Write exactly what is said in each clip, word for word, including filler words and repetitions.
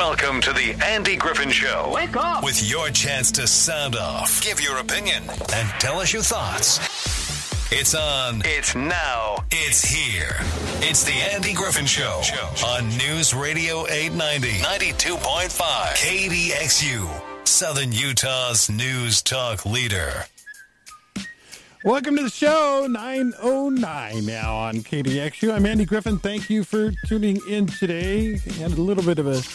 Welcome to the Andy Griffin Show. Wake up! With your chance to sound off, give your opinion, and tell us your thoughts. It's on. It's now. It's here. It's the Andy Griffin Show on News Radio eight ninety, ninety-two point five, K D X U, Southern Utah's news talk leader. Welcome to the show, nine oh nine now on K D X U. I'm Andy Griffin. Thank you for tuning in today. I had a little bit of a,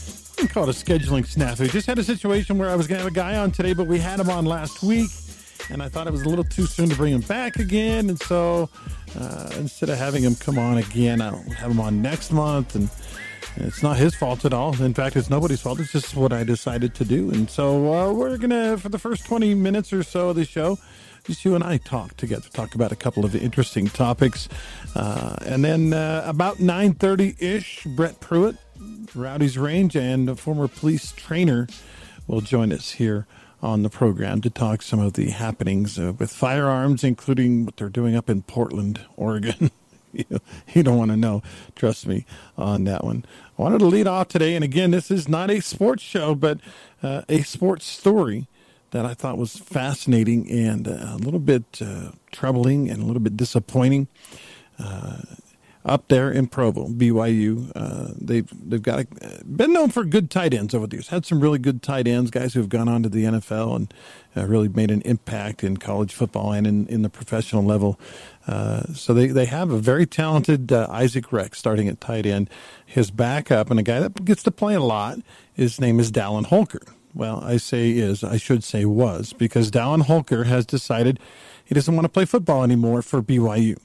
I call it a scheduling snafu. Just had a situation where I was going to have a guy on today, but we had him on last week, and I thought it was a little too soon to bring him back again. And so uh, instead of having him come on again, I'll have him on next month. And it's not his fault at all. In fact, it's nobody's fault. It's just what I decided to do. And so uh, we're going to, for the first twenty minutes or so of the show, just you and I talk together, talk about a couple of interesting topics. Uh, and then uh, about nine thirty-ish, Brett Pruitt, Rowdy's Range, and a former police trainer will join us here on the program to talk some of the happenings uh, with firearms, including what they're doing up in Portland, Oregon. you, you don't want to know, trust me, on that one. I wanted to lead off today, and again, this is not a sports show, but uh, a sports story that I thought was fascinating and a little bit uh, troubling and a little bit disappointing. Uh, up there in Provo, B Y U, uh, they've they've got a, been known for good tight ends over the years. Had some really good tight ends, guys who have gone on to the N F L and uh, really made an impact in college football and in, in the professional level. Uh, so they, they have a very talented uh, Isaac Rex starting at tight end. His backup, and a guy that gets to play a lot, his name is Dallin Holker. Well, I say is, I should say was, because Dallin Holker has decided he doesn't want to play football anymore for B Y U.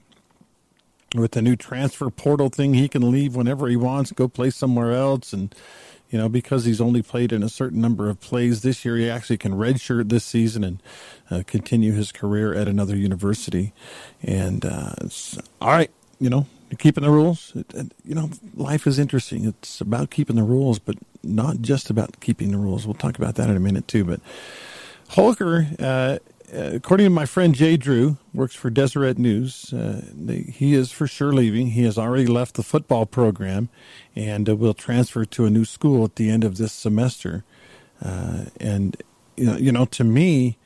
With the new transfer portal thing, he can leave whenever he wants, go play somewhere else. And, you know, because he's only played in a certain number of plays this year, he actually can redshirt this season and uh, continue his career at another university. And, uh, it's, all right, you know, you're keeping the rules. It, it, you know, life is interesting. It's about keeping the rules, but not just about keeping the rules. We'll talk about that in a minute, too. But Holker, uh, according to my friend Jay Drew, works for Deseret News, uh, they, he is for sure leaving. He has already left the football program and uh, will transfer to a new school at the end of this semester. Uh, and, you know, you know, to me,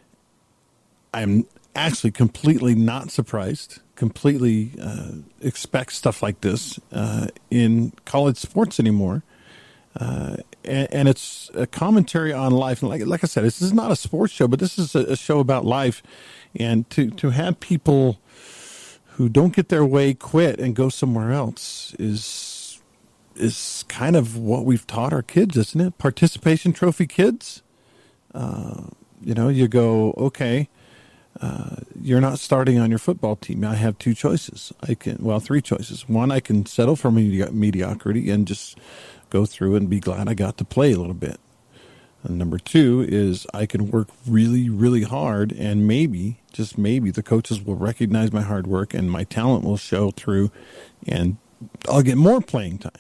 I'm actually completely not surprised, completely uh, expect stuff like this uh, in college sports anymore. Uh, and, and it's a commentary on life. And like, like I said, this is not a sports show, but this is a, a show about life. And to, to have people who don't get their way quit and go somewhere else is, is kind of what we've taught our kids, isn't it? Participation trophy kids. Uh, you know, you go, okay, uh, you're not starting on your football team. I have two choices. I can, well, three choices. One, I can settle for medi- mediocrity and just go through and be glad I got to play a little bit. And number two is I can work really, really hard, and maybe, just maybe, the coaches will recognize my hard work and my talent will show through, and I'll get more playing time.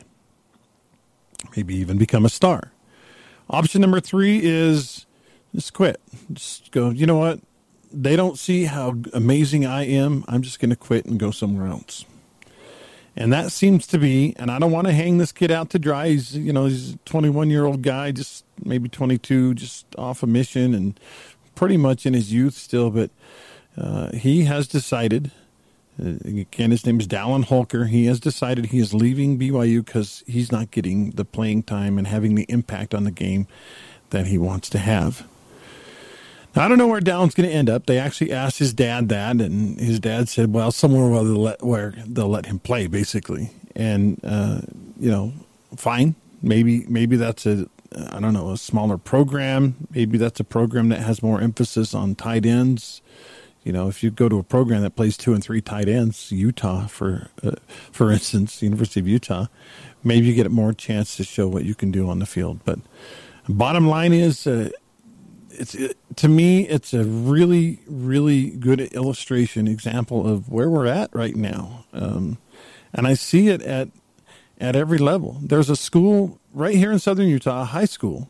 Maybe even become a star. Option number three is just quit. Just go, you know what? They don't see how amazing I am. I'm just going to quit and go somewhere else. And that seems to be, and I don't want to hang this kid out to dry. He's, you know, he's a twenty-one-year-old guy, just maybe twenty-two, just off a mission and pretty much in his youth still. But uh, he has decided, uh, again, his name is Dallin Holker. He has decided he is leaving B Y U because he's not getting the playing time and having the impact on the game that he wants to have. Now, I don't know where Dallin's going to end up. They actually asked his dad that, and his dad said, well, somewhere where they'll let, where they'll let him play, basically. And, uh, you know, fine. Maybe maybe that's a, I don't know, a smaller program. Maybe that's a program that has more emphasis on tight ends. You know, if you go to a program that plays two and three tight ends, Utah, for uh, for instance, University of Utah, maybe you get more chance to show what you can do on the field. But bottom line is, uh, It's it, to me, it's a really, really good illustration, example of where we're at right now, um, and I see it at at every level. There's a school right here in Southern Utah, a high school,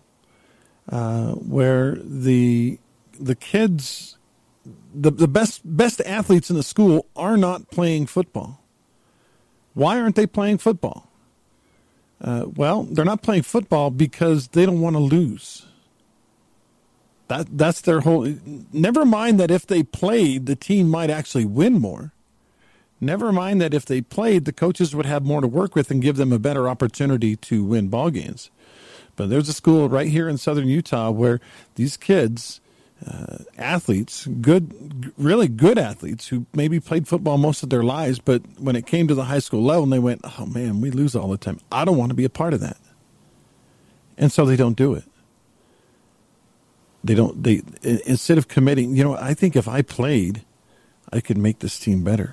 uh, where the the kids, the the best best athletes in the school are not playing football. Why aren't they playing football? Uh, well, they're not playing football because they don't want to lose. That that's their whole. Never mind that if they played, the team might actually win more. Never mind that if they played, the coaches would have more to work with and give them a better opportunity to win ball games. But there's a school right here in southern Utah where these kids, uh, athletes, good, really good athletes who maybe played football most of their lives, but when it came to the high school level, and they went, oh man, we lose all the time. I don't want to be a part of that. And so they don't do it. They don't, they, instead of committing, you know, I think if I played, I could make this team better.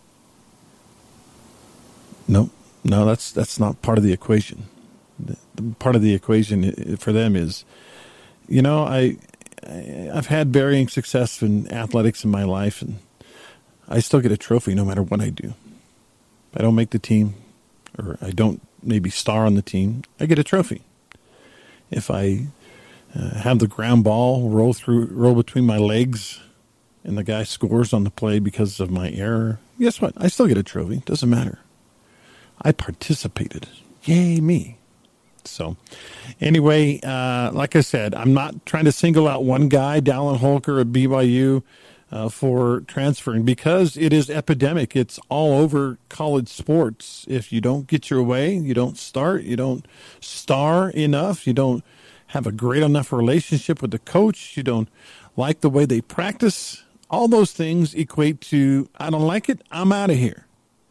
No, no, that's, that's not part of the equation. The, the part of the equation for them is, you know, I, I, I've had varying success in athletics in my life, and I still get a trophy no matter what I do. If I don't make the team, or I don't maybe star on the team, I get a trophy. If I uh, have the ground ball roll through, roll between my legs, and the guy scores on the play because of my error, guess what? I still get a trophy. Doesn't matter. I participated. Yay, me. So, anyway, uh, like I said, I'm not trying to single out one guy, Dallin Holker at B Y U, uh, for transferring, because it is epidemic. It's all over college sports. If you don't get your way, you don't start, you don't star enough, you don't have a great enough relationship with the coach, you don't like the way they practice, all those things equate to, I don't like it, I'm out of here.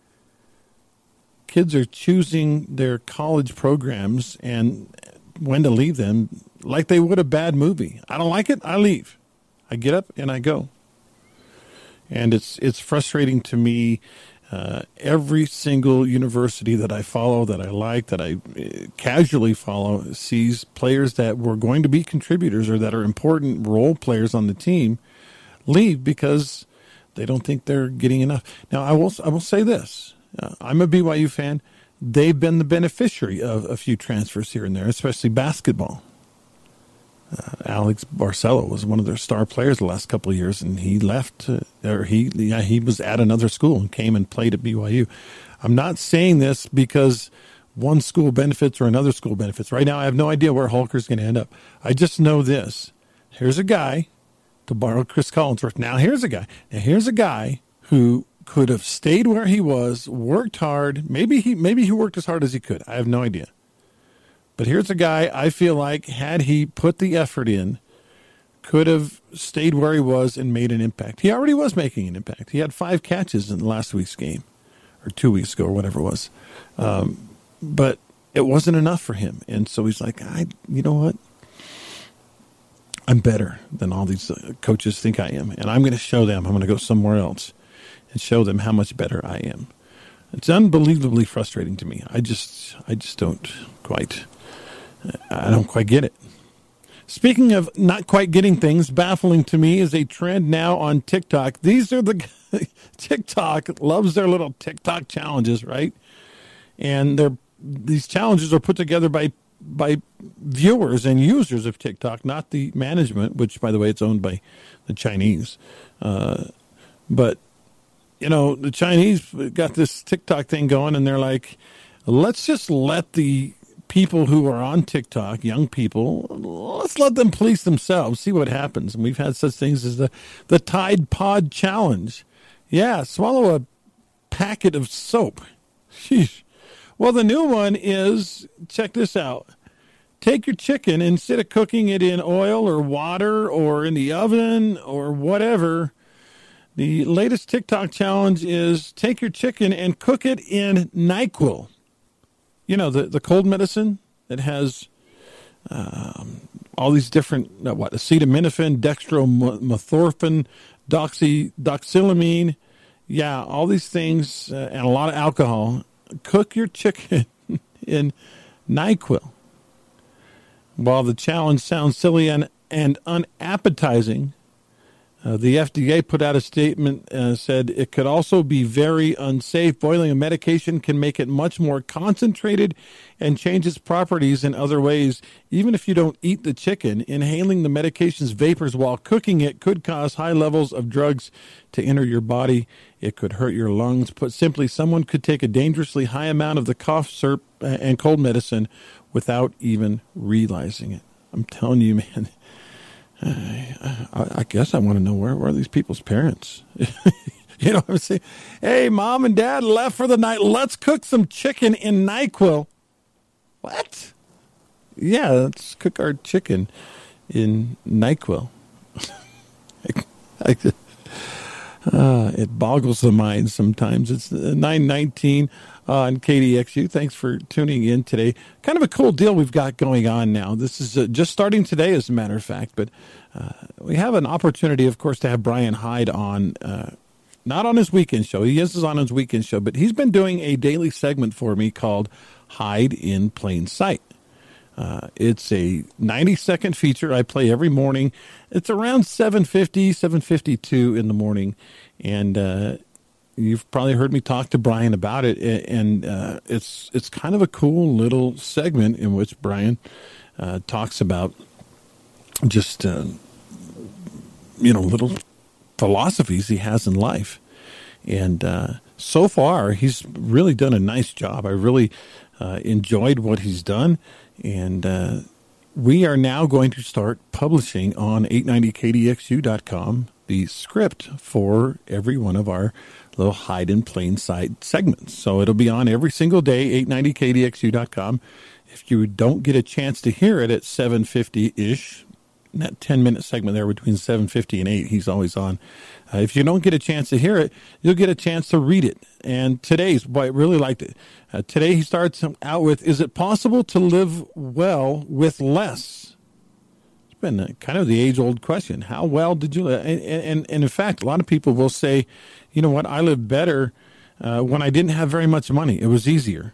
Kids are choosing their college programs and when to leave them like they would a bad movie. I don't like it, I leave. I get up and I go. And it's it's frustrating to me. Uh, every single university that I follow, that I like, that I uh, casually follow, sees players that were going to be contributors or that are important role players on the team leave because they don't think they're getting enough. Now, I will I will say this. Uh, I'm a B Y U fan. They've been the beneficiary of a few transfers here and there, especially basketball. Uh, Alex Barcelo was one of their star players the last couple of years, and he left, uh, or he yeah, he was at another school and came and played at B Y U. I'm not saying this because one school benefits or another school benefits. Right now, I have no idea where Holker's going to end up. I just know this. Here's a guy, to borrow Chris Collinsworth. Now, here's a guy. Now, here's a guy who could have stayed where he was, worked hard. Maybe he maybe he worked as hard as he could. I have no idea. But here's a guy I feel like, had he put the effort in, could have stayed where he was and made an impact. He already was making an impact. He had five catches in last week's game, or two weeks ago, or whatever it was. Um, but it wasn't enough for him. And so he's like, I, you know what? I'm better than all these coaches think I am. And I'm going to show them. I'm going to go somewhere else and show them how much better I am. It's unbelievably frustrating to me. I just, I just don't quite, I don't quite get it. Speaking of not quite getting things, baffling to me is a trend now on TikTok. These are the, TikTok loves their little TikTok challenges, right? And they're, these challenges are put together by, by viewers and users of TikTok, not the management, which, by the way, it's owned by the Chinese. Uh, but, you know, the Chinese got this TikTok thing going, and they're like, let's just let the people who are on TikTok, young people, let's let them police themselves, see what happens. And we've had such things as the, the Tide Pod Challenge. Yeah, swallow a packet of soap. Sheesh. Well, the new one is, check this out. Take your chicken, instead of cooking it in oil or water or in the oven or whatever, the latest TikTok challenge is take your chicken and cook it in NyQuil. You know, the, the cold medicine that has um, all these different, uh, what, acetaminophen, dextromethorphan, doxy, doxylamine. Yeah, all these things uh, and a lot of alcohol. Cook your chicken in NyQuil. While the challenge sounds silly and, and unappetizing, Uh, the F D A put out a statement, uh, said it could also be very unsafe. Boiling a medication can make it much more concentrated and change its properties in other ways. Even if you don't eat the chicken, inhaling the medication's vapors while cooking it could cause high levels of drugs to enter your body. It could hurt your lungs. Put simply, someone could take a dangerously high amount of the cough syrup and cold medicine without even realizing it. I'm telling you, man. I, I guess I want to know where, where are these people's parents? You know what I'm saying? Hey, mom and dad left for the night. Let's cook some chicken in NyQuil. What? Yeah, let's cook our chicken in NyQuil. I, I, uh, it boggles the mind sometimes. It's nine nineteen on K D X U. Thanks for tuning in today. Kind of a cool deal we've got going on now. This is uh, just starting today, as a matter of fact, but uh, we have an opportunity, of course, to have Brian Hyde on, uh, not on his weekend show. He is on his weekend show, but he's been doing a daily segment for me called Hyde in Plain Sight. Uh, it's a ninety-second feature I play every morning. It's around seven fifty, seven fifty-two in the morning, and uh, you've probably heard me talk to Brian about it, and uh, it's it's kind of a cool little segment in which Brian uh, talks about just, uh, you know, little philosophies he has in life. And uh, so far, he's really done a nice job. I really uh, enjoyed what he's done, and uh, we are now going to start publishing on eight ninety K D X U dot com the script for every one of our little Hyde in Plain Sight segments. So it'll be on every single day, eight ninety K D X U dot com. If you don't get a chance to hear it at seven fifty-ish, that ten-minute segment there between seven fifty and eight, he's always on. Uh, if you don't get a chance to hear it, you'll get a chance to read it. And today's, boy, I really liked it. Uh, today he starts out with, is it possible to live well with less? It's been a, kind of the age-old question. How well did you live? And, and, and in fact, a lot of people will say, you know what, I lived better uh, when I didn't have very much money. It was easier.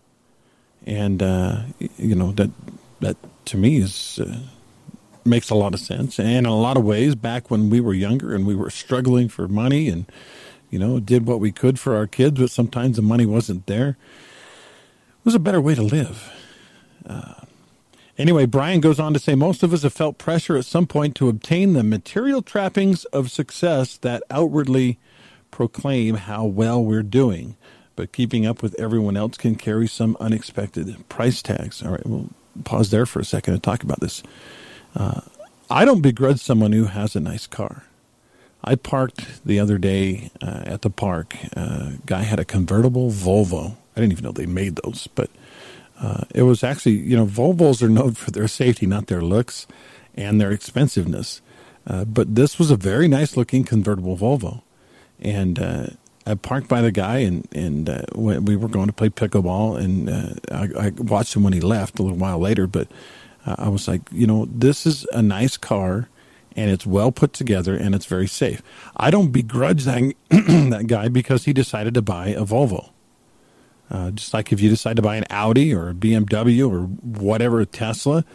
And, uh, you know, that, that to me is... Uh, makes a lot of sense. And in a lot of ways, back when we were younger and we were struggling for money and, you know, did what we could for our kids, but sometimes the money wasn't there, it was a better way to live. Uh, anyway, Brian goes on to say, most of us have felt pressure at some point to obtain the material trappings of success that outwardly proclaim how well we're doing. But keeping up with everyone else can carry some unexpected price tags. All right, we'll pause there for a second and talk about this. Uh, I don't begrudge someone who has a nice car. I parked the other day uh, at the park. A uh, guy had a convertible Volvo. I didn't even know they made those, but uh, it was actually, you know, Volvos are known for their safety, not their looks and their expensiveness. Uh, but this was a very nice looking convertible Volvo. And uh, I parked by the guy, and, and uh, we were going to play pickleball, and uh, I, I watched him when he left a little while later, but Uh, I was like, you know, this is a nice car, and it's well put together, and it's very safe. I don't begrudge that, that guy because he decided to buy a Volvo. Uh, just like if you decide to buy an Audi or a B M W or whatever, a Tesla,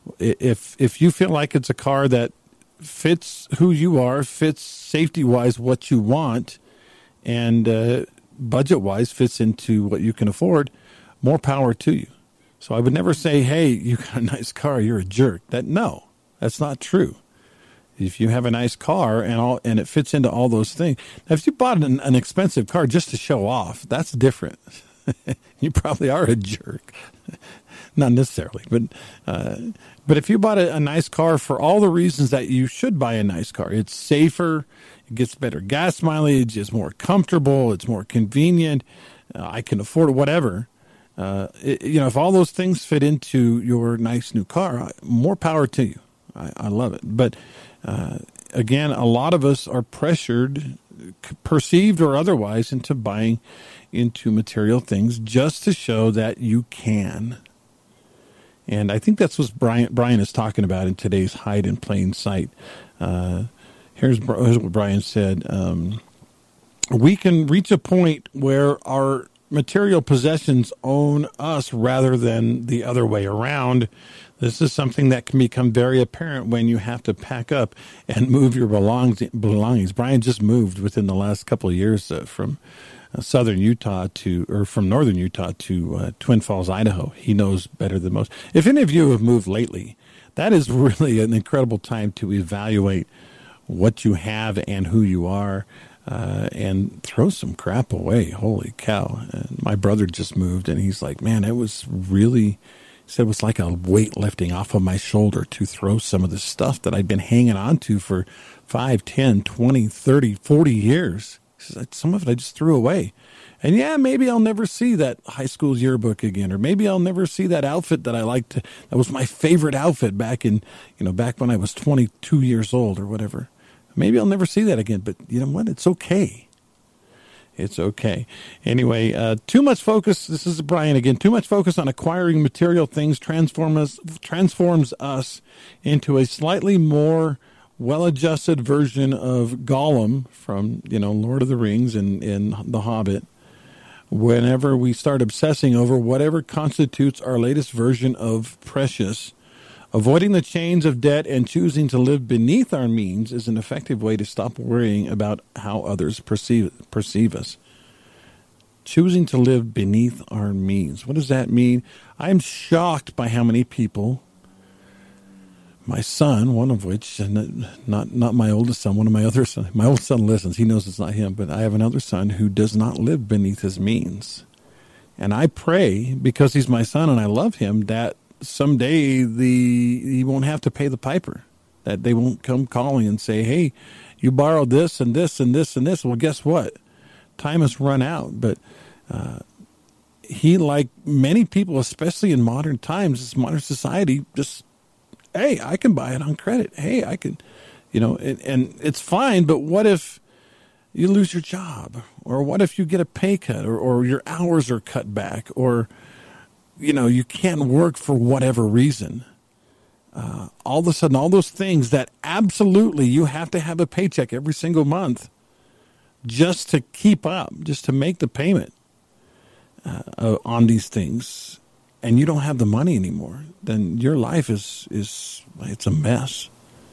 if if you feel like it's a car that fits who you are, fits safety-wise what you want, and uh, budget-wise fits into what you can afford, more power to you. So I would never say, hey, you got a nice car, you're a jerk. That no, that's not true. If you have a nice car and all, and it fits into all those things. Now, if you bought an, an expensive car just to show off, that's different. You probably are a jerk. Not necessarily, but uh, but if you bought a, a nice car for all the reasons that you should buy a nice car, it's safer, it gets better gas mileage, it's more comfortable, it's more convenient, uh, I can afford whatever. Uh, it, you know, if all those things fit into your nice new car, more power to you. I, I love it. But uh, again, a lot of us are pressured, perceived or otherwise, into buying into material things just to show that you can. And I think that's what Brian, Brian is talking about in today's Hyde in Plain Sight. Uh, here's, here's what Brian said. Um, we can reach a point where our material possessions own us rather than the other way around. This is something that can become very apparent when you have to pack up and move your belongings. Brian just moved within the last couple of years uh, from uh, southern Utah to, or from northern Utah to uh, Twin Falls, Idaho. He knows better than most. If any of you have moved lately, that is really an incredible time to evaluate what you have and who you are, uh, and throw some crap away. Holy cow. And my brother just moved, and he's like, man, it was really, he said it was like a weight lifting off of my shoulder to throw some of the stuff that I'd been hanging on to for five, ten, twenty, thirty, forty years. He says, some of it I just threw away. And yeah, maybe I'll never see that high school yearbook again, or maybe I'll never see that outfit that I liked. To, that was my favorite outfit back in, you know, back when I was twenty-two years old or whatever. Maybe I'll never see that again, but you know what? It's okay. It's okay. Anyway, uh, too much focus. This is Brian again. Too much focus on acquiring material things transform us, transforms us into a slightly more well-adjusted version of Gollum from, you know, Lord of the Rings and, and The Hobbit. Whenever we start obsessing over whatever constitutes our latest version of precious, avoiding the chains of debt and choosing to live beneath our means is an effective way to stop worrying about how others perceive perceive us. Choosing to live beneath our means. What does that mean? I'm shocked by how many people, my son, one of which, and not not my oldest son, one of my other sons, my oldest son listens, he knows it's not him, but I have another son who does not live beneath his means. And I pray, because he's my son and I love him, that someday the he won't have to pay the piper, that they won't come calling and say, hey, you borrowed this and this and this and this. Well, guess what? Time has run out. But uh, he, like many people, especially in modern times, this modern society, just, hey, I can buy it on credit. Hey, I can, you know, and, and it's fine. But what if you lose your job? Or what if you get a pay cut, or, or your hours are cut back, or you know, you can't work for whatever reason. Uh, all of a sudden, all those things that absolutely you have to have a paycheck every single month just to keep up, just to make the payment uh, uh, on these things, and you don't have the money anymore, then your life is, is it's a mess.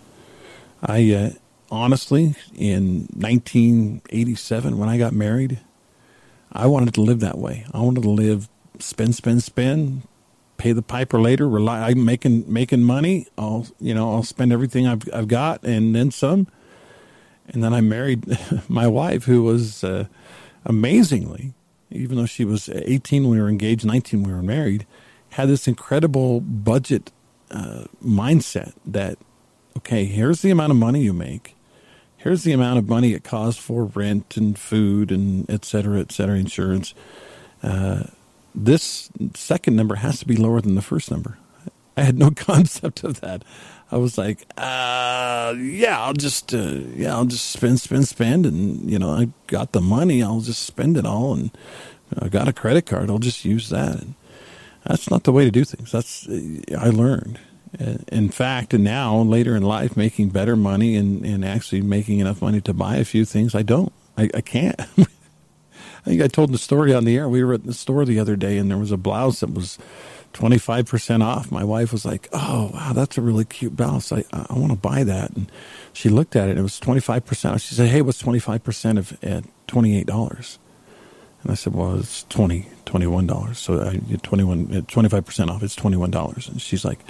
I uh, honestly, in nineteen eighty-seven, when I got married, I wanted to live that way. I wanted to live spend, spend, spend, pay the piper later, rely, I'm making, making money. I'll, you know, I'll spend everything I've, I've got and then some. And then I married my wife, who was, uh, amazingly, even though she was eighteen when we were engaged, nineteen when we were married, had this incredible budget, uh, mindset that, okay, here's the amount of money you make. Here's the amount of money it costs for rent and food and et cetera, et cetera, insurance. Uh, This second number has to be lower than the first number. I had no concept of that. I was like, uh, yeah, I'll just, uh, yeah, I'll just spend, spend, spend. And, you know, I got the money. I'll just spend it all. And I got a credit card. I'll just use that. And that's not the way to do things. That's, I learned. In fact, and now later in life, making better money and, and actually making enough money to buy a few things, I don't, I, I can't. I think I told the story on the air. We were at the store the other day, and there was a blouse that was twenty-five percent off. My wife was like, oh, wow, that's a really cute blouse. I I want to buy that. And she looked at it, and it was twenty-five percent off. She said, hey, what's twenty-five percent of at twenty-eight dollars? And I said, well, it's twenty dollars, twenty-one dollars. So I get twenty-one, twenty-five percent off. It's twenty-one dollars. And she's like,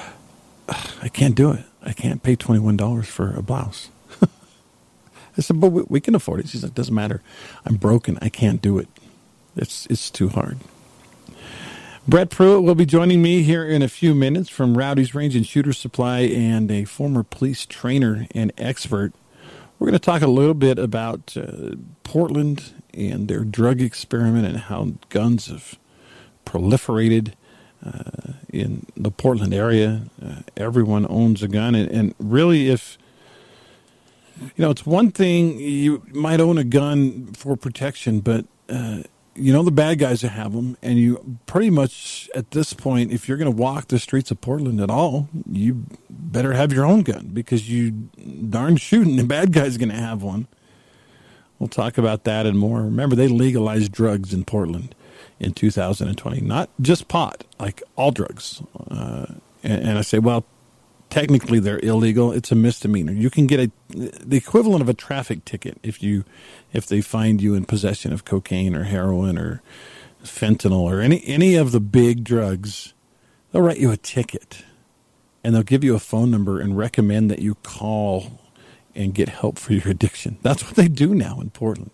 I can't do it. I can't pay twenty-one dollars for a blouse. I said, but we, we can afford it. She's like, doesn't matter. I'm broken. I can't do it. It's it's too hard. Brett Pruitt will be joining me here in a few minutes from Rowdy's Range and Shooter Supply, and a former police trainer and expert. We're going to talk a little bit about uh, Portland and their drug experiment and how guns have proliferated uh, in the Portland area. Uh, everyone owns a gun. And, and really, if you know, it's one thing, you might own a gun for protection, but, uh, you know, the bad guys that have them, and you pretty much, at this point, if you're going to walk the streets of Portland at all, you better have your own gun, because you darn shooting the bad guy's going to have one. We'll talk about that and more. Remember, they legalized drugs in Portland in two thousand twenty. Not just pot, like all drugs. Uh, and, and I say, well, technically they're illegal. It's a misdemeanor. You can get a the equivalent of a traffic ticket if you if they find you in possession of cocaine or heroin or fentanyl or any any of the big drugs. They'll write you a ticket, and they'll give you a phone number and recommend that you call and get help for your addiction. That's what they do now in Portland.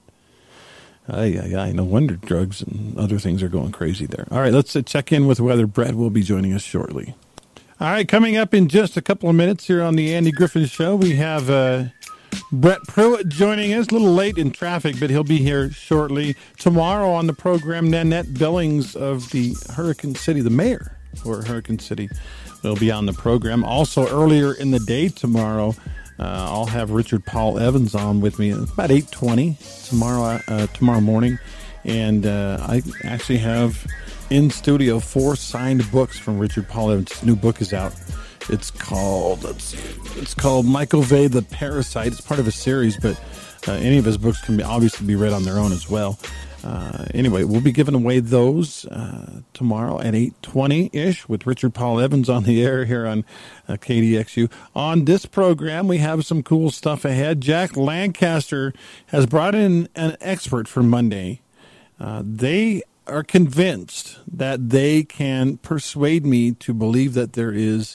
Ay, ay, ay. No wonder drugs and other things are going crazy there. All right, let's uh, check in with weather. Brett will be joining us shortly. All right, coming up in just a couple of minutes here on the Andy Griffin Show, we have uh, Brett Pruitt joining us. A little late in traffic, but he'll be here shortly. Tomorrow on the program, Nanette Billings of the Hurricane City, the mayor for Hurricane City, will be on the program. Also, earlier in the day tomorrow, uh, I'll have Richard Paul Evans on with me at about eight twenty tomorrow, uh, tomorrow morning. And uh, I actually have in studio four signed books from Richard Paul Evans. His new book is out. It's called let's see, it's called Michael Vey, the Parasite. It's part of a series, but uh, any of his books can be obviously be read on their own as well. Uh, anyway, we'll be giving away those uh, tomorrow at eight twenty-ish with Richard Paul Evans on the air here on uh, K D X U. On this program, we have some cool stuff ahead. Jack Lancaster has brought in an expert for Monday. Uh, they are convinced that they can persuade me to believe that there is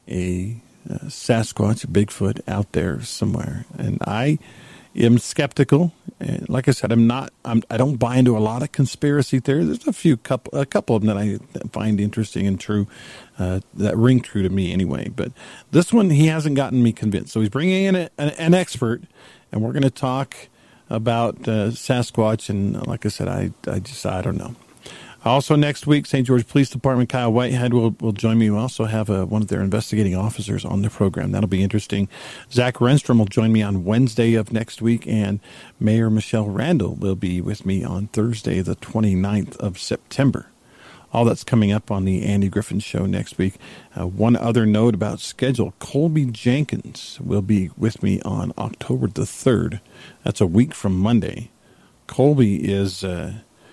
a uh, Sasquatch, a Bigfoot out there somewhere. And I am skeptical. And like I said, I'm not, I'm, I don't buy into a lot of conspiracy theories. There's a few couple, a couple of them that I find interesting and true, uh, that ring true to me anyway. But this one, he hasn't gotten me convinced. So he's bringing in a, an, an expert, and we're going to talk about uh, Sasquatch. And like I said, I, I just, I don't know. Also next week, Saint George Police Department, Kyle Whitehead will, will join me. We also have uh, one of their investigating officers on the program. That'll be interesting. Zach Renstrom will join me on Wednesday of next week, and Mayor Michelle Randall will be with me on Thursday, the twenty-ninth of September. All that's coming up on the Andy Griffin Show next week. Uh, one other note about schedule. Colby Jenkins will be with me on October the third. That's a week from Monday. Colby is... Uh,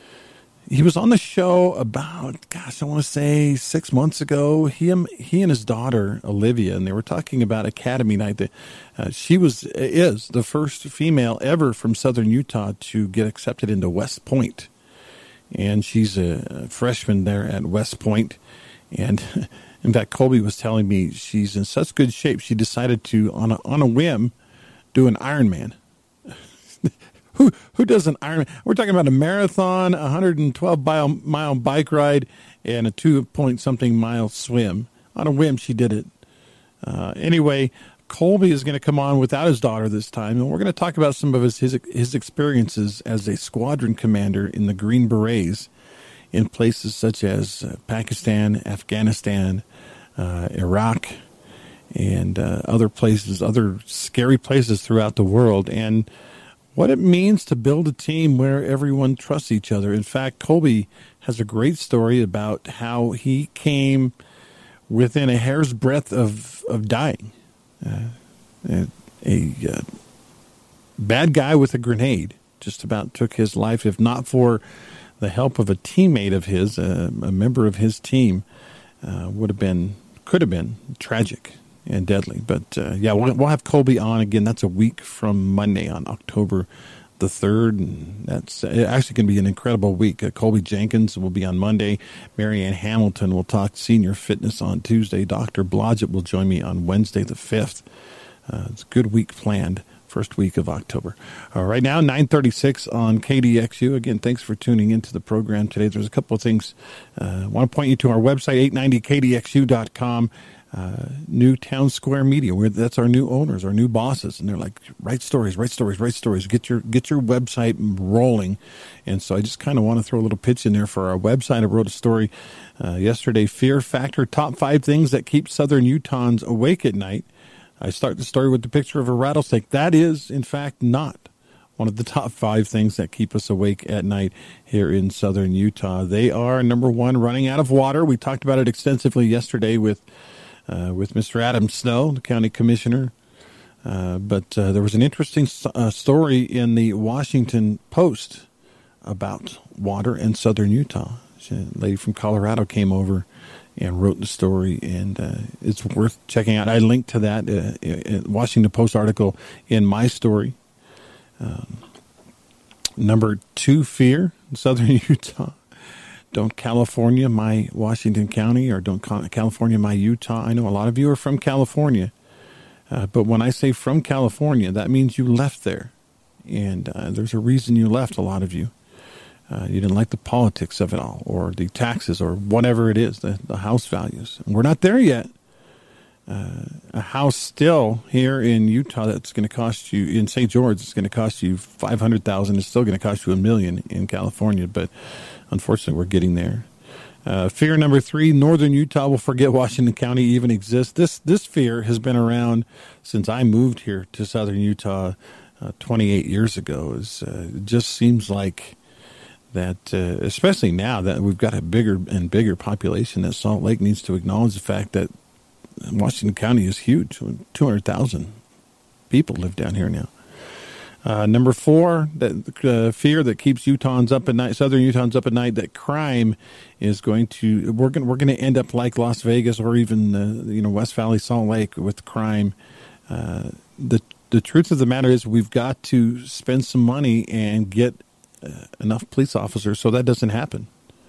He was on the show about, gosh, I want to say six months ago. He, he and his daughter, Olivia, and they were talking about Academy Night. That uh, she was is the first female ever from Southern Utah to get accepted into West Point. And she's a freshman there at West Point. And in fact, Colby was telling me she's in such good shape, she decided to, on a, on a whim, do an Ironman. Who who does an Ironman? We're talking about a marathon, a one hundred twelve mile, mile bike ride, and a two point something mile swim. On a whim, she did it. Uh, anyway, Colby is going to come on without his daughter this time, and we're going to talk about some of his, his his experiences as a squadron commander in the Green Berets in places such as uh, Pakistan, Afghanistan, uh, Iraq, and uh, other places, other scary places throughout the world, and what it means to build a team where everyone trusts each other. In fact, Colby has a great story about how he came within a hair's breadth of, of dying. Uh, a a uh, bad guy with a grenade just about took his life, if not for the help of a teammate of his, uh, a member of his team, uh, would have been, could have been tragic and deadly. But, uh, yeah, we'll, we'll have Colby on again. That's a week from Monday on October the third. And that's actually going to be an incredible week. Uh, Colby Jenkins will be on Monday. Marianne Hamilton will talk senior fitness on Tuesday. Doctor Blodgett will join me on Wednesday the fifth. Uh, it's a good week planned. First week of October. Uh, right now, nine thirty-six on K D X U. Again, thanks for tuning into the program today. There's a couple of things. Uh, I want to point you to our website, eight ninety K D X U dot com. Uh, new Town Square Media. We're, that's our new owners, our new bosses, and they're like, write stories, write stories, write stories. Get your get your website rolling. And so I just kind of want to throw a little pitch in there for our website. I wrote a story uh, yesterday, Fear Factor, top five things that keep Southern Utahns awake at night. I start the story with the picture of a rattlesnake. That is, in fact, not one of the top five things that keep us awake at night here in Southern Utah. They are, number one, running out of water. We talked about it extensively yesterday with Uh, with Mister Adam Snow, the county commissioner. Uh, but uh, there was an interesting uh, story in the Washington Post about water in southern Utah. A lady from Colorado came over and wrote the story, and uh, it's worth checking out. I linked to that uh, Washington Post article in my story. Um, number two fear in southern Utah. Don't California my Washington County, or don't California my Utah. I know a lot of you are from California, uh, but when I say from California, that means you left there. And uh, there's a reason you left, a lot of you. Uh, you didn't like the politics of it all, or the taxes, or whatever it is, the, the house values. And we're not there yet. Uh, a house still here in Utah that's going to cost you, in Saint George, it's going to cost you five hundred thousand dollars. It's still going to cost you a million in California, but unfortunately we're getting there. Uh, fear number three, northern Utah will forget Washington County even exists. This this fear has been around since I moved here to southern Utah uh, twenty-eight years ago. It's, uh, it just seems like that, uh, especially now that we've got a bigger and bigger population, that Salt Lake needs to acknowledge the fact that Washington County is huge. two hundred thousand people live down here now. Uh, number four, that uh, fear that keeps Utahns up at night, southern Utahns up at night, that crime is going to, we're going we're going to end up like Las Vegas, or even uh, you know West Valley, Salt Lake with crime. Uh, the the truth of the matter is, we've got to spend some money and get uh, enough police officers so that doesn't happen.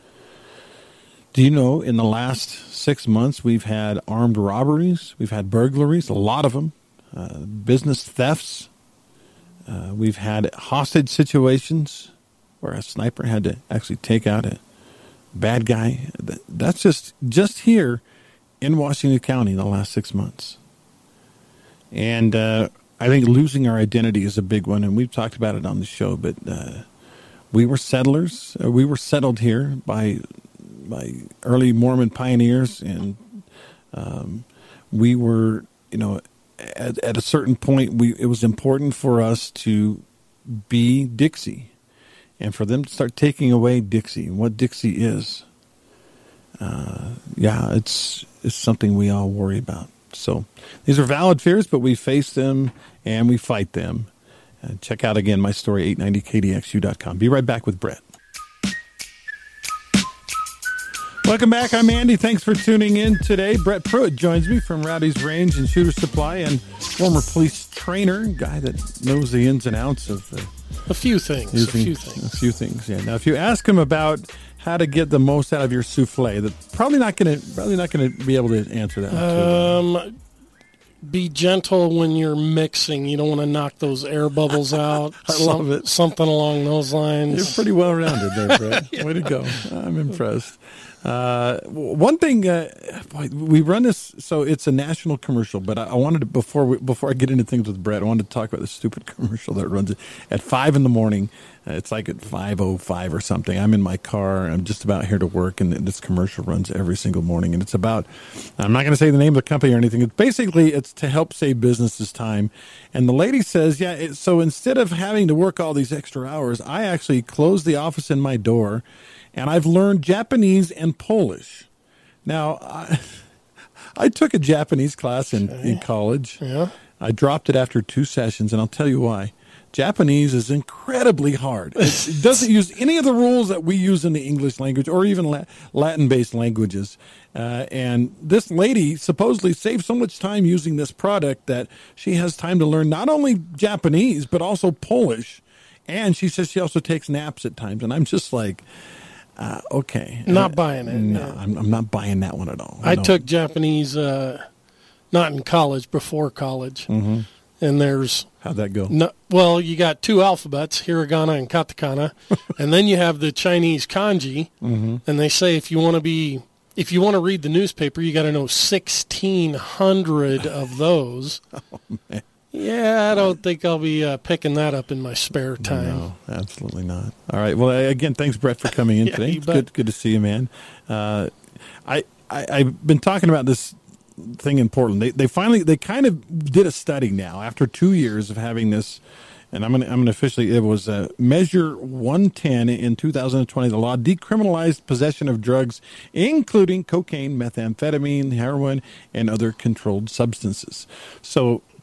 Do you know, in the last six months, we've had armed robberies, we've had burglaries, a lot of them, uh, business thefts. Uh, we've had hostage situations where a sniper had to actually take out a bad guy. That's just just here in Washington County in the last six months. And uh, I think losing our identity is a big one, and we've talked about it on the show, but uh, we were settlers. Uh, we were settled here by... by early Mormon pioneers, and um, we were, you know, at, at a certain point, we it was important for us to be Dixie, and for them to start taking away Dixie and what Dixie is. Uh, yeah, it's it's something we all worry about. So these are valid fears, but we face them and we fight them. Uh, check out again my story, eight ninety K D X U dot com. Be right back with Brett. Welcome back. I'm Andy. Thanks for tuning in today. Brett Pruitt joins me from Rowdy's Range and Shooter Supply, and former police trainer, guy that knows the ins and outs of uh, a few things. Using, a few things. A few things. Yeah. Now, if you ask him about how to get the most out of your souffle, that probably not going to probably not going to be able to answer that. Um, be gentle when you're mixing. You don't want to knock those air bubbles out. I Some, love it. Something along those lines. You're pretty well rounded there, Brett. yeah. Way to go. I'm impressed. Uh, one thing, uh, boy, we run this, so it's a national commercial, but I, I wanted to, before we, before I get into things with Brett, I wanted to talk about the stupid commercial that runs at five in the morning. Uh, it's like at five oh five or something. I'm in my car. I'm just about here to work, and this commercial runs every single morning. And it's about, I'm not going to say the name of the company or anything. It's basically, it's to help save businesses time. And the lady says, yeah, it, so instead of having to work all these extra hours, I actually close the office in my door, and I've learned Japanese and Polish. Now, I, I took a Japanese class in, okay. in college. Yeah. I dropped it after two sessions, and I'll tell you why. Japanese is incredibly hard. It doesn't use any of the rules that we use in the English language or even Latin-based languages. Uh, and this lady supposedly saved so much time using this product that she has time to learn not only Japanese, but also Polish. And she says she also takes naps at times. And I'm just like... Uh, okay. Not uh, buying it. No, no. I'm, I'm not buying that one at all. I no. took Japanese, uh, not in college, before college. Mm-hmm. And there's... How'd that go? No, well, you got two alphabets, hiragana and katakana. And then you have the Chinese kanji. Mm-hmm. And they say if you want to be... If you want to read the newspaper, you got to know sixteen hundred of those. Oh, man. Yeah, I don't think I'll be uh, picking that up in my spare time. No, absolutely not. All right. Well, again, thanks, Brett, for coming in yeah, today. It's good, good to see you, man. Uh, I, I I've been talking about this thing in Portland. They they finally they kind of did a study now after two years of having this, and I'm gonna I'm gonna officially it was uh, Measure one ten in two thousand twenty. The law decriminalized possession of drugs, including cocaine, methamphetamine, heroin, and other controlled substances. So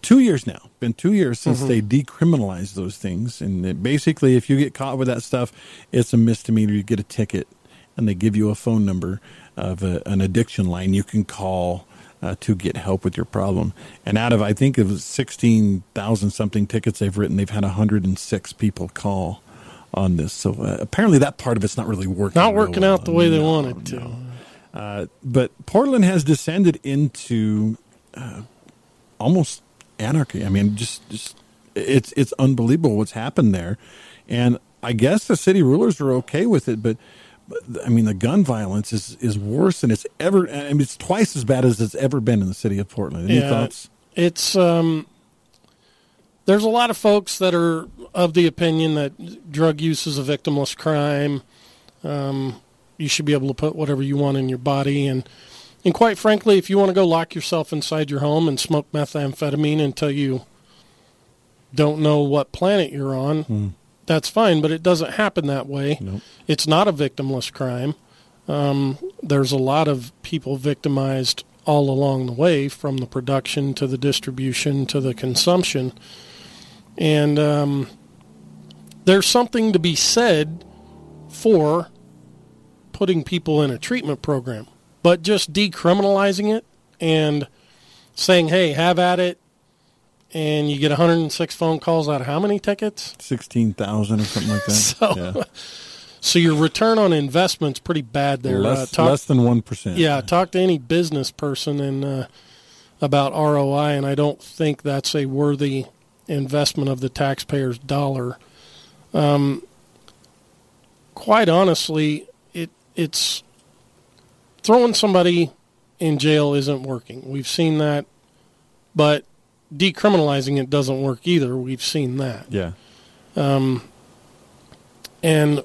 two years now. Been two years since Mm-hmm. they decriminalized those things. And it, basically, if you get caught with that stuff, it's a misdemeanor. You get a ticket, and they give you a phone number of a, an addiction line you can call uh, to get help with your problem. And out of, I think it was sixteen thousand something tickets they've written, they've had one hundred six people call on this. So uh, apparently that part of it's not really working. Not real working well. out the way they No, wanted to. no. Uh, but Portland has descended into uh, almost anarchy. I mean, just, just it's it's unbelievable what's happened there. And I guess the city rulers are okay with it, but, but I mean, the gun violence is, is worse than it's ever. I mean, it's twice as bad as it's ever been in the city of Portland. Any Yeah, thoughts? It's um, there's a lot of folks that are of the opinion that drug use is a victimless crime. Um, you should be able to put whatever you want in your body, and and quite frankly, if you want to go lock yourself inside your home and smoke methamphetamine until you don't know what planet you're on, Mm. that's fine. But it doesn't happen that way. Nope. It's not a victimless crime. Um, there's a lot of people victimized all along the way, from the production to the distribution to the consumption. And um, there's something to be said for putting people in a treatment program. But just decriminalizing it and saying, hey, have at it, and you get one hundred six phone calls out of how many tickets? sixteen thousand or something like that. So, yeah. so your return on investment's pretty bad there. less, Uh, talk- less than one percent. Yeah, talk to any business person and uh, about R O I, and I don't think that's a worthy investment of the taxpayer's dollar. Um, quite honestly, it it's throwing somebody in jail isn't working. We've seen that, but decriminalizing it doesn't work either. We've seen that. Yeah. Um, and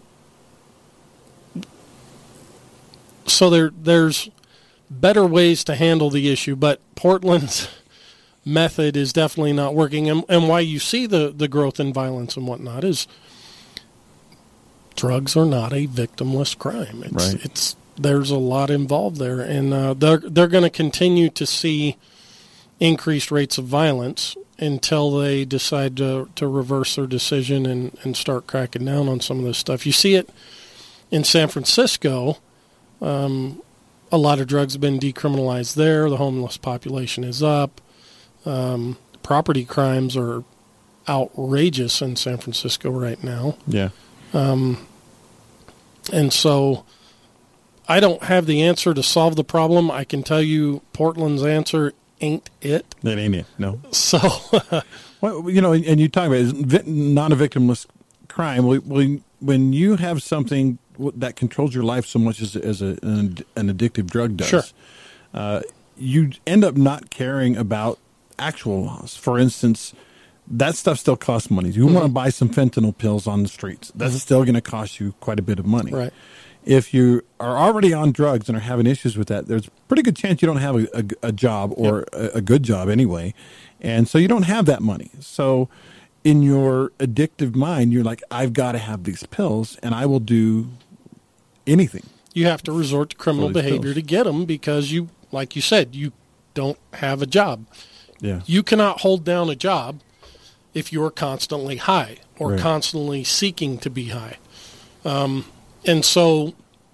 so there, there's better ways to handle the issue, but Portland's method is definitely not working. And, and why you see the, the growth in violence and whatnot is drugs are not a victimless crime. It's, Right. it's there's a lot involved there, and uh, they're they're going to continue to see increased rates of violence until they decide to to reverse their decision and, and start cracking down on some of this stuff. You see it in San Francisco. Um, a lot of drugs have been decriminalized there. The homeless population is up. Um, property crimes are outrageous in San Francisco right now. Yeah. Um, and so I don't have the answer to solve the problem. I can tell you Portland's answer ain't it. That ain't it. No. So, Well, you know, and you talk about it, vi- not a victimless crime. When when you have something that controls your life so much as, as a, an, an addictive drug does, Sure. uh, you end up not caring about actual loss. For instance, that stuff still costs money. You Mm-hmm. want to buy some fentanyl pills on the streets. That's still going to cost you quite a bit of money. right. If you are already on drugs and are having issues with that, there's a pretty good chance you don't have a, a, a job or a, a good job anyway. And so you don't have that money. So in your addictive mind, you're like, I've got to have these pills and I will do anything. You have to resort to criminal For these behavior pills. to get them because you, like you said, you don't have a job. Yeah. You cannot hold down a job if you're constantly high or Right. constantly seeking to be high. Um, and so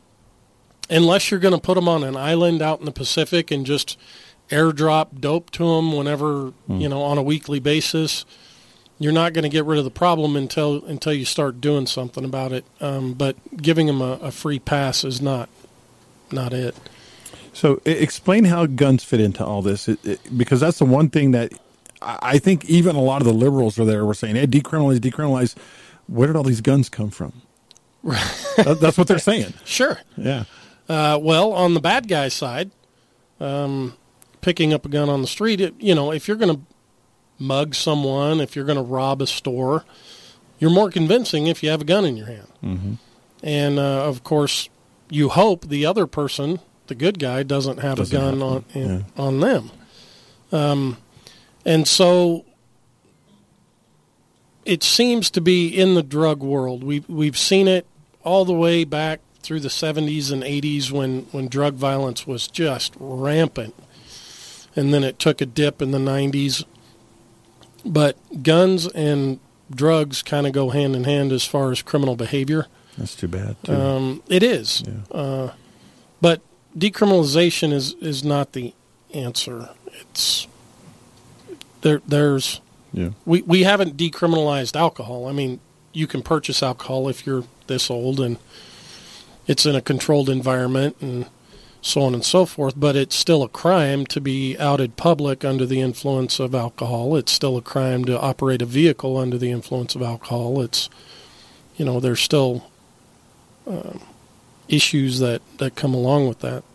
unless you're going to put them on an island out in the Pacific and just airdrop dope to them whenever, Hmm. you know, on a weekly basis, you're not going to get rid of the problem until until you start doing something about it. Um, but giving them a, a free pass is not not it. So e- explain how guns fit into all this, it, it, because that's the one thing that I I think even a lot of the liberals are there were saying, hey, decriminalize, decriminalize. Where did all these guns come from? That- that's what they're saying. Sure. Yeah. Uh, well, on the bad guy side, um, picking up a gun on the street, it, you know, if you're going to mug someone, if you're going to rob a store, you're more convincing if you have a gun in your hand. Mm-hmm. And, uh, of course, you hope the other person, the good guy, doesn't have Doesn't a gun have on one, in, yeah. on them. Um, and so it seems to be in the drug world. We've, we've seen it all the way back through the seventies and eighties when, when drug violence was just rampant. And then it took a dip in the nineties. but guns and drugs kind of go hand in hand as far as criminal behavior. That's too bad, too. Um, it is. Yeah. Uh, but decriminalization is, is not the answer. It's there. There's yeah. we, we haven't decriminalized alcohol. I mean, you can purchase alcohol if you're this old and it's in a controlled environment and so on and so forth, but it's still a crime to be out in public under the influence of alcohol. It's still a crime to operate a vehicle under the influence of alcohol. It's, you know, there's still um, issues that, that come along with that.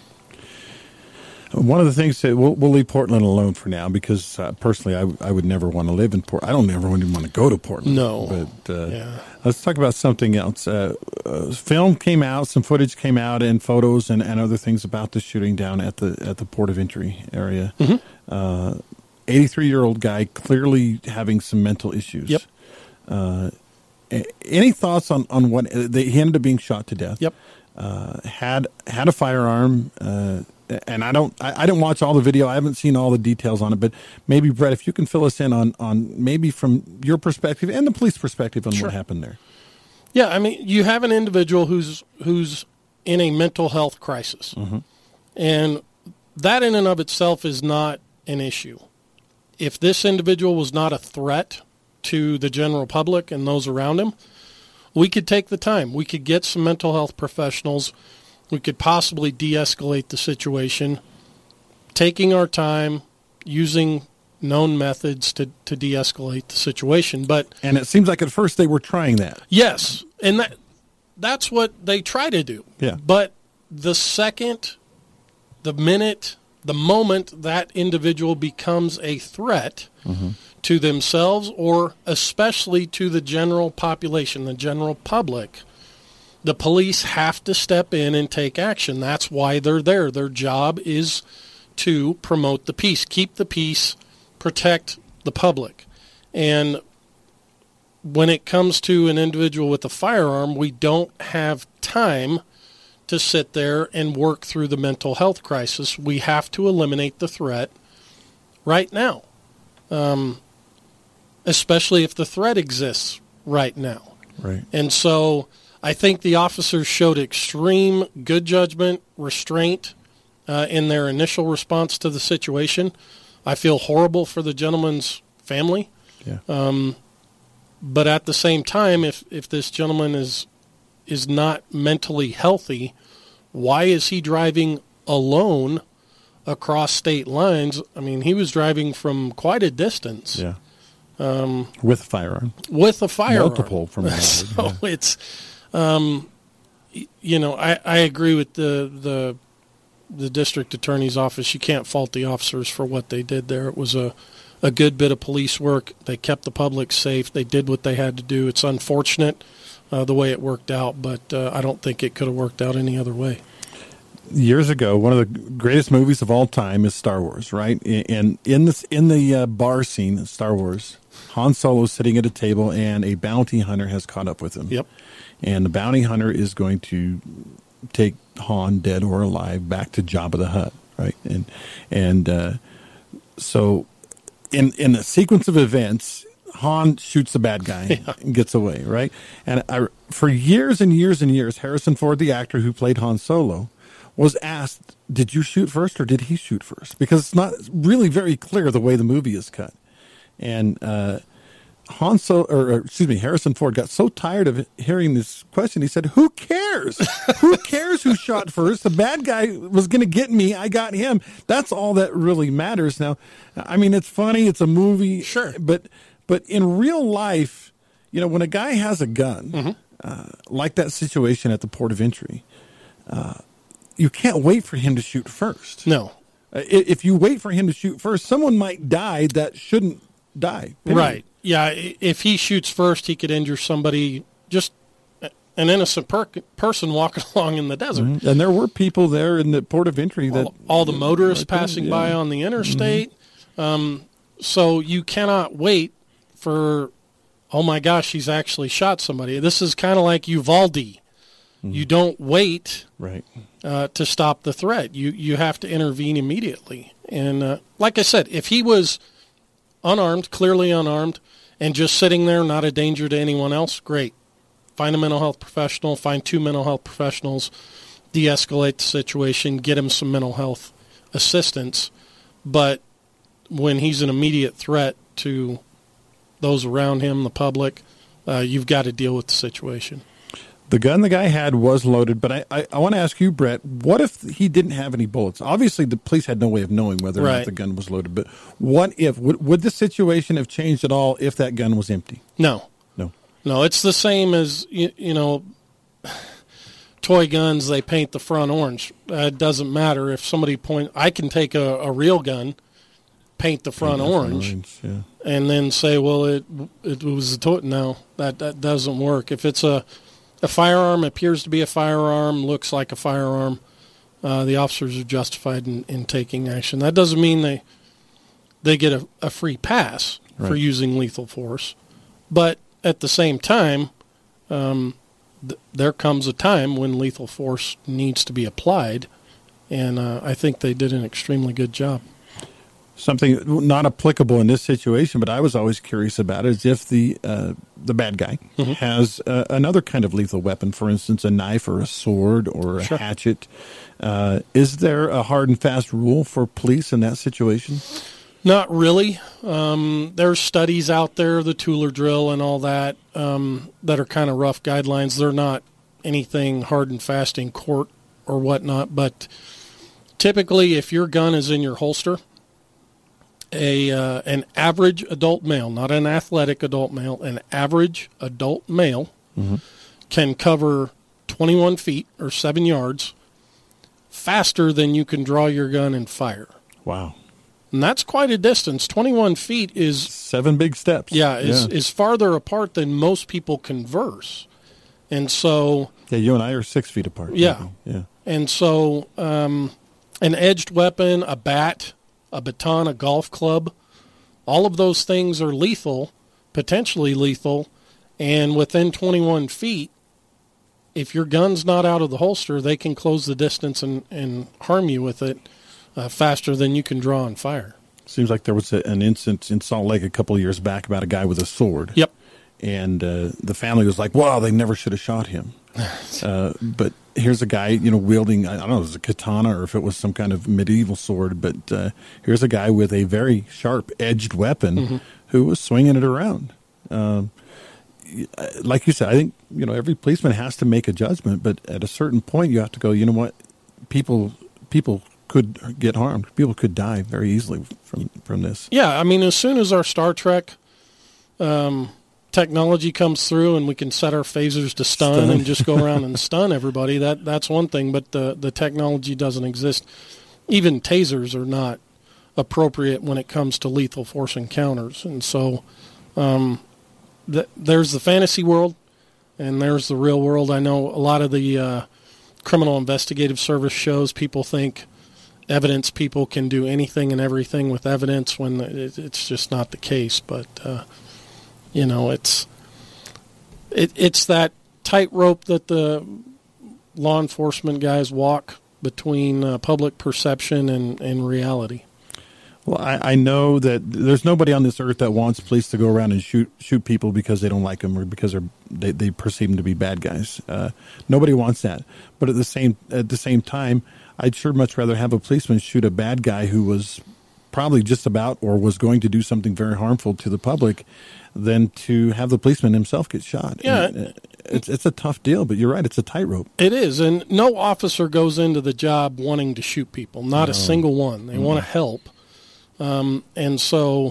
One of the things that we'll, we'll leave Portland alone for now because uh, personally, I, I would never want to live in Portland. I don't ever even want to go to Portland. No, but uh, yeah. Let's talk about something else. Uh, uh, film came out, some footage came out, and photos and, and other things about the shooting down at the at the port of entry area. Mm-hmm. Uh, eighty-three-year-old guy clearly having some mental issues. Yep. Uh, any thoughts on on what they, he ended up being shot to death? Yep. Uh, had had a firearm. Uh, And I don't, I, I didn't watch all the video. I haven't seen all the details on it, but maybe Brett, if you can fill us in on, on maybe from your perspective and the police perspective on Sure. what happened there. Yeah, I mean, you have an individual who's who's in a mental health crisis, Mm-hmm. and that in and of itself is not an issue. If this individual was not a threat to the general public and those around him, we could take the time. We could get some mental health professionals. We could possibly de-escalate the situation, taking our time, using known methods to, to de-escalate the situation. But And it seems like at first they were trying that. yes, and that that's what they try to do. Yeah. But the second, the minute, the moment that individual becomes a threat Mm-hmm. to themselves or especially to the general population, the general public, the police have to step in and take action. That's why they're there. Their job is to promote the peace, keep the peace, protect the public. And when it comes to an individual with a firearm, we don't have time to sit there and work through the mental health crisis. We have to eliminate the threat right now, um, especially if the threat exists right now. Right. And so I think the officers showed extreme good judgment, restraint uh, in their initial response to the situation. I feel horrible for the gentleman's family. Yeah. Um, but at the same time, if, if this gentleman is is not mentally healthy, why is he driving alone across state lines? I mean, he was driving from quite a distance. Yeah. Um, with a firearm. With a firearm. Multiple from the So yeah. it's, um, you know, I, I agree with the, the the district attorney's office. You can't fault the officers for what they did there. It was a, a good bit of police work. They kept the public safe. They did what they had to do. It's unfortunate uh, the way it worked out, but uh, I don't think it could have worked out any other way. Years ago, one of the greatest movies of all time is Star Wars, right? And in this, in the uh, bar scene of Star Wars, Han Solo is sitting at a table, and a bounty hunter has caught up with him. Yep. And the bounty hunter is going to take Han, dead or alive, back to Jabba the Hutt, right? And and uh, so, in in a sequence of events, Han shoots the bad guy Yeah. and gets away, right? And I, for years and years and years, Harrison Ford, the actor who played Han Solo, was asked, did you shoot first or did he shoot first? Because it's not really very clear the way the movie is cut. And uh, Han Solo, or, or excuse me, Harrison Ford got so tired of hearing this question, he said, who cares? Who cares who shot first? The bad guy was going to get me. I got him. That's all that really matters. Now, I mean, it's funny. It's a movie. Sure. But, but in real life, you know, when a guy has a gun, Mm-hmm. uh, like that situation at the port of entry, uh, you can't wait for him to shoot first. No. Uh, if you wait for him to shoot first, someone might die that shouldn't die. Period. Right. Yeah, i- if he shoots first, he could injure somebody, just an innocent per- person walking along in the desert. Mm-hmm. And there were people there in the port of entry that... All, all the motorists Right there, passing yeah. by on the interstate. Mm-hmm. Um, so you cannot wait for, oh my gosh, he's actually shot somebody. This is kind of like Uvalde. Mm-hmm. You don't wait Right. uh, to stop the threat. You you have to intervene immediately. And uh, like I said, if he was unarmed, clearly unarmed, and just sitting there, not a danger to anyone else, great. Find a mental health professional, find two mental health professionals, de-escalate the situation, get him some mental health assistance. But when he's an immediate threat to those around him, the public, uh, you've got to deal with the situation. The gun the guy had was loaded, but I, I, I want to ask you, Brett, what if he didn't have any bullets? Obviously, the police had no way of knowing whether or right. not the gun was loaded, but what if, would, would the situation have changed at all if that gun was empty? No. No. No, it's the same as, you, you know, toy guns, they paint the front orange. Uh, it doesn't matter if somebody point. I can take a, a real gun, paint the front paint orange, orange yeah. and then say, well, it it was a toy. No, that, that doesn't work. If it's a A firearm appears to be a firearm, looks like a firearm, uh, the officers are justified in, in taking action. That doesn't mean they they get a, a free pass right. for using lethal force. But at the same time, um, th- there comes a time when lethal force needs to be applied, and uh, I think they did an extremely good job. Something not applicable in this situation, but I was always curious about it, is if the uh, the bad guy mm-hmm. has uh, another kind of lethal weapon, for instance, a knife or a sword or a sure. hatchet. Uh, is there a hard and fast rule for police in that situation? Not really. Um, there's studies out there, the Tueller drill and all that, um, that are kind of rough guidelines. They're not anything hard and fast in court or whatnot, but typically if your gun is in your holster, A uh, an average adult male, not an athletic adult male, an average adult male mm-hmm. can cover twenty-one feet or seven yards faster than you can draw your gun and fire. Wow. And that's quite a distance. twenty-one feet is... Seven big steps. Yeah, is, yeah. is farther apart than most people converse. And so... Yeah, you and I are six feet apart. Yeah. Yeah. And so um, an edged weapon, a bat... a baton, a golf club, all of those things are lethal, potentially lethal, and within twenty-one feet, if your gun's not out of the holster, they can close the distance and, and harm you with it uh, faster than you can draw and fire. Seems like there was a, an instance in Salt Lake a couple of years back about a guy with a sword. Yep. And uh, the family was like, wow, they never should have shot him. uh, but here's a guy, you know, wielding, I don't know if it was a katana or if it was some kind of medieval sword, but uh, here's a guy with a very sharp-edged weapon mm-hmm. who was swinging it around. Um, like you said, I think, you know, every policeman has to make a judgment, but at a certain point you have to go, you know what, people people could get harmed. People could die very easily from, from this. Yeah, I mean, as soon as our Star Trek... Um, technology comes through and we can set our phasers to stun, stun. and just go around and stun everybody, that that's one thing, but the, the technology doesn't exist. Even tasers are not appropriate when it comes to lethal force encounters. And so um, th- there's the fantasy world and there's the real world. I know a lot of the uh, criminal investigative service shows, people think evidence people can do anything and everything with evidence when it, it's just not the case. But uh, You know, it's it, it's that tightrope that the law enforcement guys walk between uh, public perception and, and reality. Well, I, I know that there's nobody on this earth that wants police to go around and shoot shoot people because they don't like them or because they're, they they perceive them to be bad guys. Uh, nobody wants that. But at the same at the same time, I'd sure much rather have a policeman shoot a bad guy who was probably just about or was going to do something very harmful to the public than to have the policeman himself get shot. Yeah. And it's it's a tough deal, but you're right, it's a tightrope. It is, and no officer goes into the job wanting to shoot people, not no. a single one. They mm-hmm. want to help. Um, and so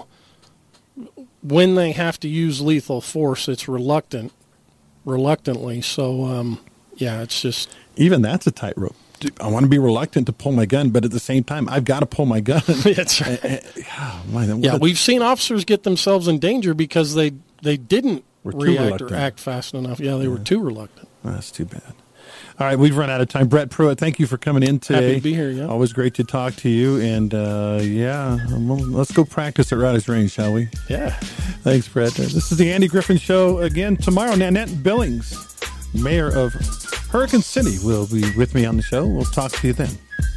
when they have to use lethal force, it's reluctant, reluctantly. So, um, yeah, it's just... Even that's a tightrope. I want to be reluctant to pull my gun, but at the same time, I've got to pull my gun. That's right. oh, man, yeah, a, we've seen officers get themselves in danger because they they didn't react reluctant. or act fast enough. Yeah, they yeah. were too reluctant. Oh, that's too bad. All right, we've run out of time. Brett Pruitt, thank you for coming in today. Happy to be here, yeah. Always great to talk to you. And, uh, yeah, well, let's go practice at Riders Range, shall we? Yeah. Thanks, Brett. This is the Andy Griffin Show again tomorrow. Nanette Billings, mayor of Hurricane City, will be with me on the show. We'll talk to you then.